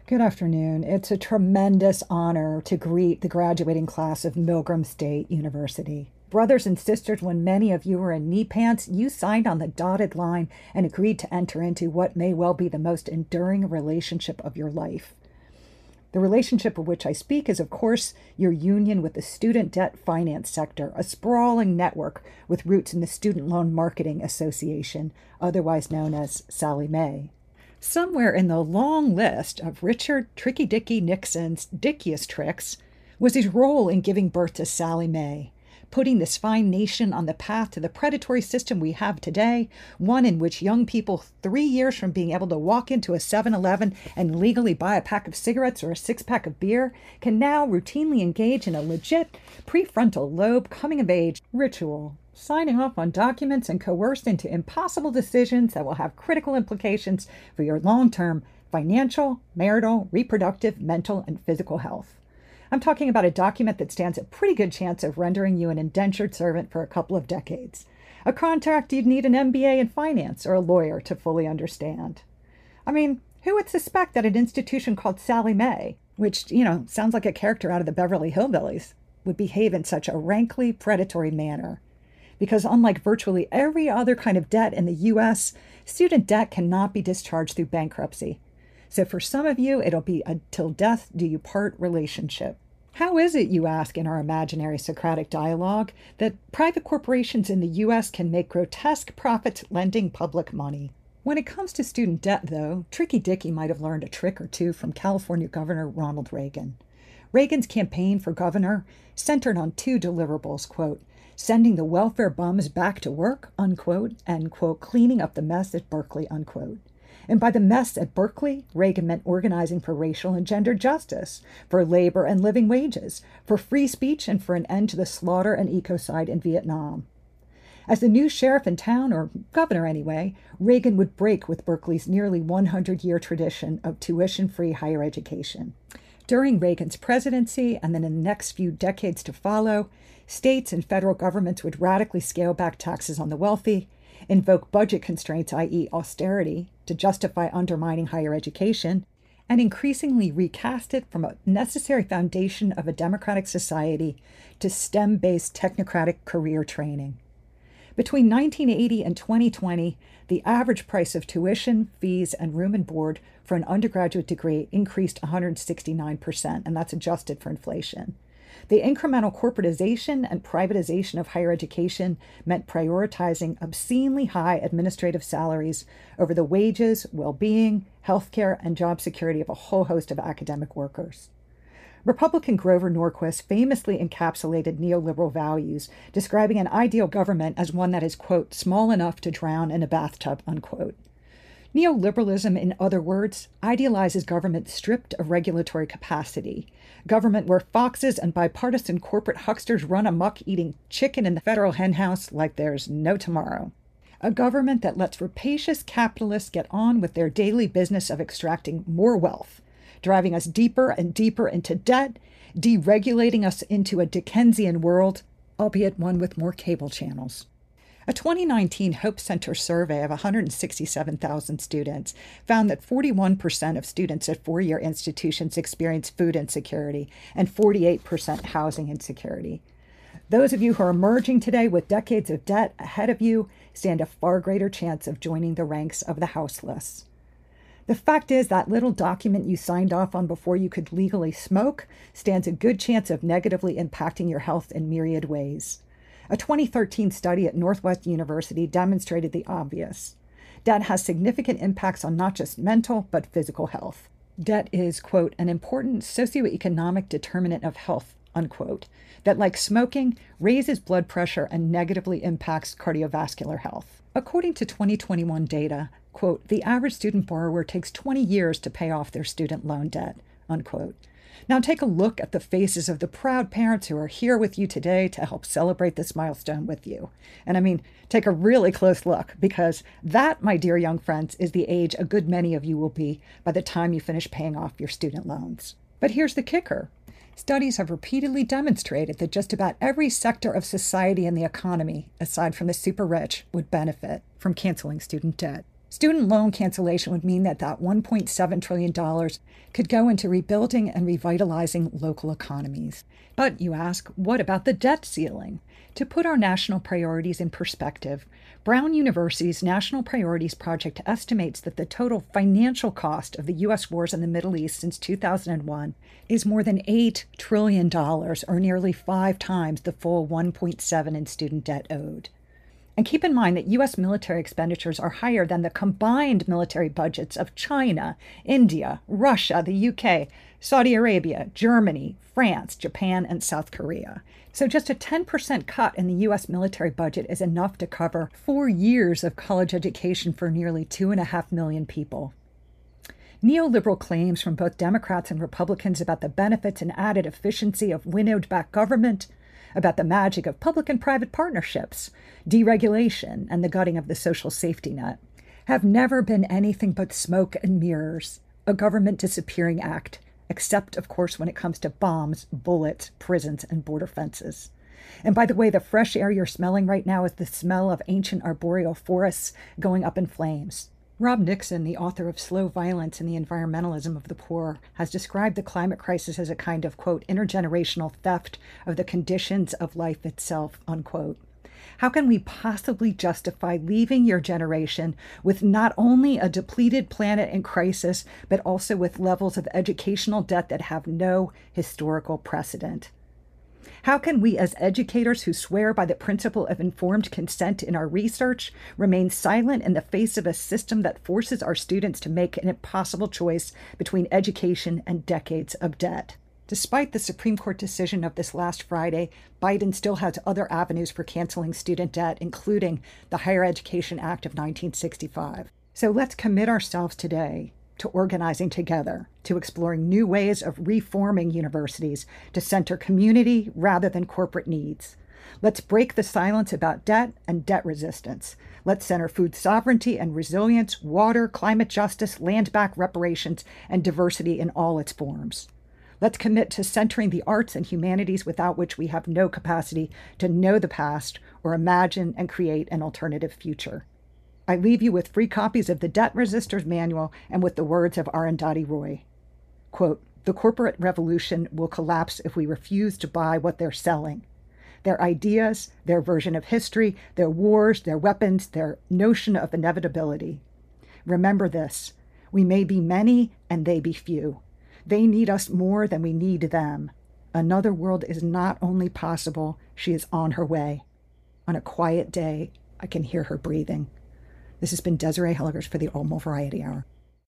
Good afternoon. It's a tremendous honor to greet the graduating class of Milgram State University. Brothers and sisters, when many of you were in knee pants, you signed on the dotted line and agreed to enter into what may well be the most enduring relationship of your life. The relationship of which I speak is, of course, your union with the student debt finance sector, a sprawling network with roots in the Student Loan Marketing Association, otherwise known as Sallie Mae. Somewhere in the long list of Richard Tricky Dicky Nixon's dickiest tricks was his role in giving birth to Sallie Mae, putting this fine nation on the path to the predatory system we have today, one in which young people 3 years from being able to walk into a 7-Eleven and legally buy a pack of cigarettes or a six-pack of beer can now routinely engage in a legit prefrontal lobe coming-of-age ritual, signing off on documents and coerced into impossible decisions that will have critical implications for your long-term financial, marital, reproductive, mental, and physical health. I'm talking about a document that stands a pretty good chance of rendering you an indentured servant for a couple of decades. A contract you'd need an MBA in finance or a lawyer to fully understand. I mean, who would suspect that an institution called Sallie Mae, which, sounds like a character out of the Beverly Hillbillies, would behave in such a rankly predatory manner? Because unlike virtually every other kind of debt in the U.S., student debt cannot be discharged through bankruptcy. So for some of you, it'll be a till death do you part relationship. How is it, you ask in our imaginary Socratic dialogue, that private corporations in the U.S. can make grotesque profits lending public money? When it comes to student debt, though, Tricky Dicky might have learned a trick or two from California Governor Ronald Reagan. Reagan's campaign for governor centered on two deliverables, quote, sending the welfare bums back to work, unquote, and, quote, cleaning up the mess at Berkeley, unquote. And by the mess at Berkeley, Reagan meant organizing for racial and gender justice, for labor and living wages, for free speech, and for an end to the slaughter and ecocide in Vietnam. As the new sheriff in town, or governor anyway, Reagan would break with Berkeley's nearly 100-year tradition of tuition-free higher education. During Reagan's presidency, and then in the next few decades to follow, states and federal governments would radically scale back taxes on the wealthy, invoke budget constraints, i.e. austerity, to justify undermining higher education, and increasingly recast it from a necessary foundation of a democratic society to STEM-based technocratic career training. Between 1980 and 2020, the average price of tuition, fees, and room and board for an undergraduate degree increased 169%, and that's adjusted for inflation. The incremental corporatization and privatization of higher education meant prioritizing obscenely high administrative salaries over the wages, well-being, healthcare, and job security of a whole host of academic workers. Republican Grover Norquist famously encapsulated neoliberal values, describing an ideal government as one that is, quote, small enough to drown in a bathtub, unquote. Neoliberalism, in other words, idealizes government stripped of regulatory capacity, government where foxes and bipartisan corporate hucksters run amok eating chicken in the federal henhouse like there's no tomorrow. A government that lets rapacious capitalists get on with their daily business of extracting more wealth, driving us deeper and deeper into debt, deregulating us into a Dickensian world, albeit one with more cable channels. A 2019 Hope Center survey of 167,000 students found that 41% of students at four-year institutions experience food insecurity and 48% housing insecurity. Those of you who are emerging today with decades of debt ahead of you stand a far greater chance of joining the ranks of the houseless. The fact is that little document you signed off on before you could legally smoke stands a good chance of negatively impacting your health in myriad ways. A 2013 study at Northwestern University demonstrated the obvious. Debt has significant impacts on not just mental, but physical health. Debt is, quote, an important socioeconomic determinant of health, unquote, that, like smoking, raises blood pressure and negatively impacts cardiovascular health. According to 2021 data, quote, the average student borrower takes 20 years to pay off their student loan debt, unquote. Now take a look at the faces of the proud parents who are here with you today to help celebrate this milestone with you. And I mean, take a really close look, because that, my dear young friends, is the age a good many of you will be by the time you finish paying off your student loans. But here's the kicker. Studies have repeatedly demonstrated that just about every sector of society and the economy, aside from the super rich, would benefit from canceling student debt. Student loan cancellation would mean that $1.7 trillion could go into rebuilding and revitalizing local economies. But you ask, what about the debt ceiling? To put our national priorities in perspective, Brown University's National Priorities Project estimates that the total financial cost of the U.S. wars in the Middle East since 2001 is more than $8 trillion, or nearly 5 times the full $1.7 in student debt owed. And keep in mind that U.S. military expenditures are higher than the combined military budgets of China, India, Russia, the UK, Saudi Arabia, Germany, France, Japan, and South Korea. So just a 10% cut in the U.S. military budget is enough to cover 4 years of college education for nearly 2.5 million people. Neoliberal claims from both Democrats and Republicans about the benefits and added efficiency of winnowed-back government, about the magic of public and private partnerships, deregulation, and the gutting of the social safety net, have never been anything but smoke and mirrors, a government disappearing act, except, of course, when it comes to bombs, bullets, prisons, and border fences. And by the way, the fresh air you're smelling right now is the smell of ancient arboreal forests going up in flames. Rob Nixon, the author of Slow Violence and the Environmentalism of the Poor, has described the climate crisis as a kind of, quote, intergenerational theft of the conditions of life itself, unquote. How can we possibly justify leaving your generation with not only a depleted planet in crisis, but also with levels of educational debt that have no historical precedent? How can we, as educators who swear by the principle of informed consent in our research, remain silent in the face of a system that forces our students to make an impossible choice between education and decades of debt? Despite the Supreme Court decision of this last Friday, Biden still has other avenues for canceling student debt, including the Higher Education Act of 1965. So let's commit ourselves today to organizing together, to exploring new ways of reforming universities to center community rather than corporate needs. Let's break the silence about debt and debt resistance. Let's center food sovereignty and resilience, water, climate justice, land back reparations, and diversity in all its forms. Let's commit to centering the arts and humanities, without which we have no capacity to know the past or imagine and create an alternative future. I leave you with free copies of the Debt Resisters Manual and with the words of Arundhati Roy. Quote, "The corporate revolution will collapse if we refuse to buy what they're selling. Their ideas, their version of history, their wars, their weapons, their notion of inevitability. Remember this, we may be many and they be few. They need us more than we need them. Another world is not only possible, she is on her way. On a quiet day, I can hear her breathing." This has been Desiree Helgers for the Almo Variety Hour.